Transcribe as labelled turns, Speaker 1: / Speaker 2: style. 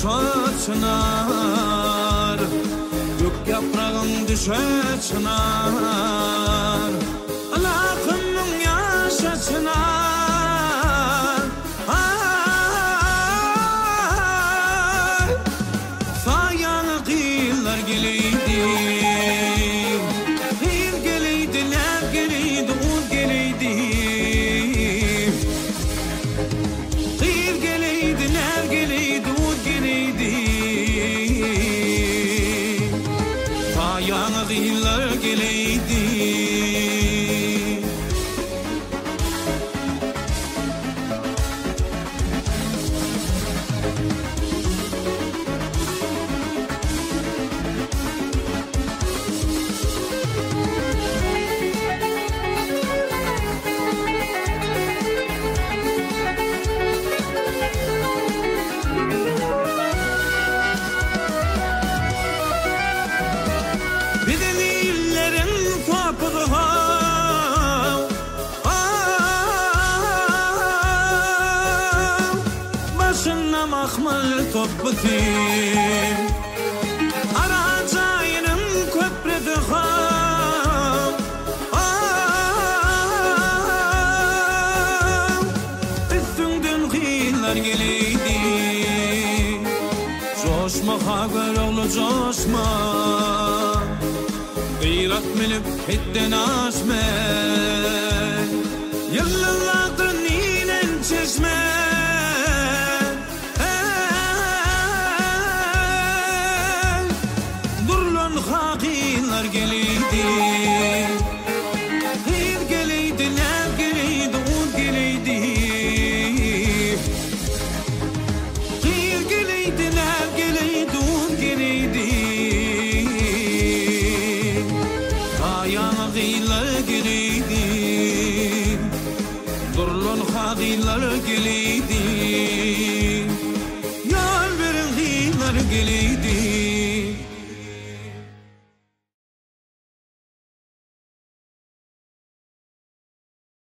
Speaker 1: koşar çınar, gök yaprağın düşer çınar, alakımın yaşa çınar. Ay, fayanı kıyılar geleydi, kıyır geleydi, lev geleydi, ud geleydi. Kıyır geleydi, lev geleydi, ud geleydi. Fayanı kıyılar geleydi. Mahmal topbatim aracayının köprüdü ham. Üstünden kıyılar geleydi, coşma haber oğlu coşma, gıyrat milip hitten aşme, yıllardır ninen çeşme. Hakîlar geleydi, kıyır geleydi, lev geleydi, ud geleydi. Kıyır geleydi, lev geleydi, ud geleydi. Ayağına kıyılar geleydi, durlun hakîlar geleydi, yar verin kıyılar geleydi.